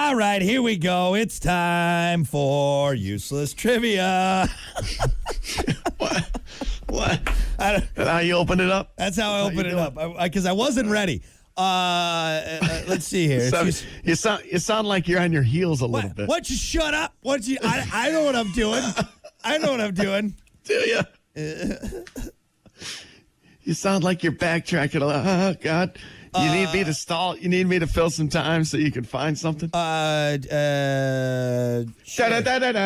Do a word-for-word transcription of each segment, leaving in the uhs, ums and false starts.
All right, here we go. It's time for useless trivia. What? What? I don't, That's how you open it up? that's how I That's how open you it do up because I, I wasn't ready. Uh, uh, let's see here. So, It's just- you sound you sound like you're on your heels a what, little bit. why don't you shut up? Why don't you? I, I know what I'm doing. I know what I'm doing. Do you? You sound like you're backtracking a lot. Oh, God. You need me to stall. You need me to fill some time so you can find something. Uh, uh. Well,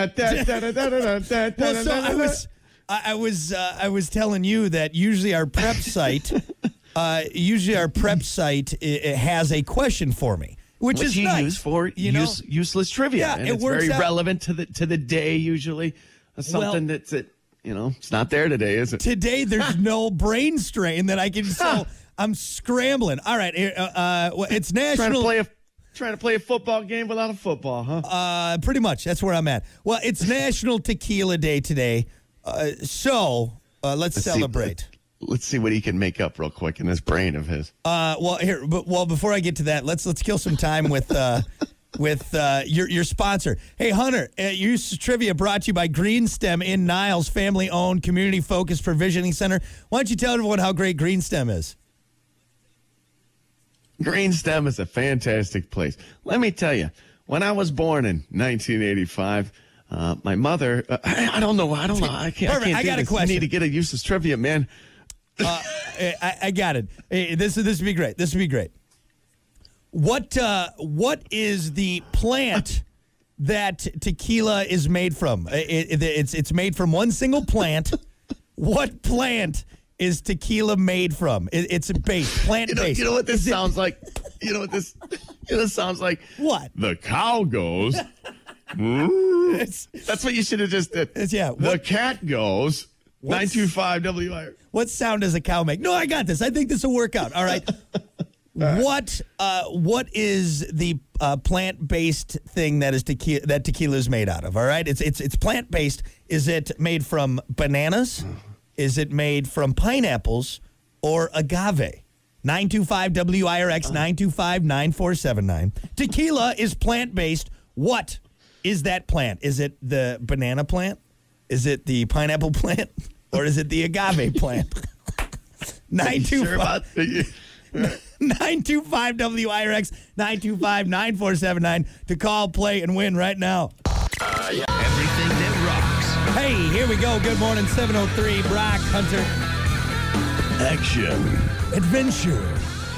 so I was, I, I was, uh, I was telling you that usually our prep site, uh, usually our prep site i it has a question for me, which, Which is you nice, use for you know? use, useless trivia. Yeah, and it it's works very out. relevant to the to the day usually. Something Well- that's it. You know, it's not there today, is it? Today there's no brain strain that I can. So I'm scrambling. All right, here, uh, uh, well, it's Trying to national. play a trying to play a football game without a football, huh? Uh, pretty much. That's where I'm at. Well, it's National Tequila Day today. Uh, so uh, let's, Let's see- celebrate. Let's see what he can make up real quick in this brain of his. Uh, well, here, but well, before I get to that, let's let's kill some time with uh, with uh, your your sponsor. Hey, Hunter, uh, Use Trivia brought to you by GreenStem in Niles, family-owned, community-focused provisioning center. Why don't you tell everyone how great GreenStem is? GreenStem is a fantastic place. Let me tell you, when I was born in nineteen eighty-five, uh, my mother, uh, I, I don't know, I don't know, I can't, Perfect. I can't I do got a this. question. You need to get a useless trivia, man. Uh, I, I got it. Hey, this this would be great. This would be great. What uh, what is the plant that tequila is made from? It, it, it's it's made from one single plant. What plant is tequila made from? It, it's based plant You know, based. you know what this Is it- sounds like? You know what this, you know, this sounds like? What? The cow goes. It's, That's what you should have just did. it's yeah. The What, cat goes. nine two five W I R. what sound does a cow make? No, I got this. I think this will work out. All right. What uh, what is the uh, plant based thing that is tequila that tequila is made out of? All right, it's it's it's plant based. Is it made from bananas? Is it made from pineapples or agave? nine two five W I R X nine two five nine four seven nine. Tequila is plant based. What is that plant? Is it the banana plant? Is it the pineapple plant? Or is it the agave plant? nine two Sure five about the, nine two five W I R X nine two five nine four seven nine to call, play, and win right now. Everything that rocks. Hey, here we go. Good morning, seven oh three. Brock, Hunter, action. adventure.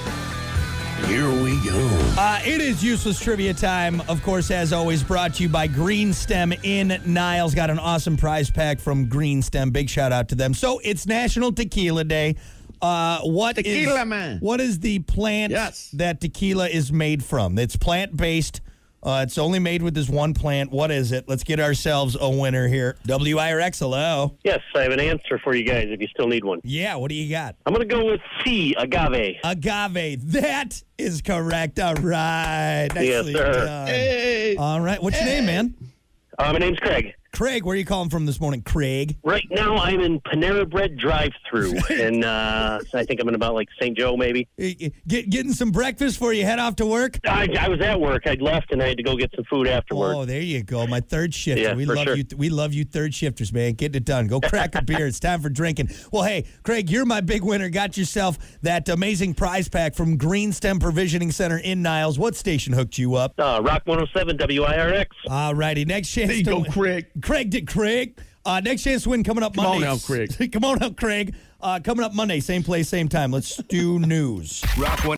Here we go. Uh, it is useless trivia time. Of course, as always, brought to you by GreenStem in Niles. Got an awesome prize pack from GreenStem. Big shout out to them. So it's National Tequila Day. Uh, what is Tequila, man. what is the plant Yes. that tequila is made from? It's plant based. Uh, it's only made with this one plant. What is it? Let's get ourselves a winner here. W I R X, hello. Yes, I have an answer for you guys if you still need one. Yeah, what do you got? I'm going to go with C, agave. Agave. That is correct. All right. Yes, Nicely sir. done. Hey. All right. What's your name, man? Uh, my name's Craig. Craig, where are you calling from this morning? Craig. Right now, I'm in Panera Bread drive-through, and uh, I think I'm in about like Saint Joe, maybe. Get, getting some breakfast before you head off to work? I, I was at work. I'd left, and I had to go get some food afterward. Oh, there you go. My third shifter. Yeah, we for love sure. you. We love you third shifters, man. Getting it done. Go crack a beer. It's time for drinking. Well, hey, Craig, you're my big winner. Got yourself that amazing prize pack from GreenStem Provisioning Center in Niles. What station hooked you up? Uh, Rock one oh seven W I R X. All righty. Next chance There you to go, win. Craig. Craig did Craig. Uh, next chance to win coming up Come on Monday. now, Craig. Come on now, Craig. Uh, coming up Monday, same place, same time. Let's do news. Rock one.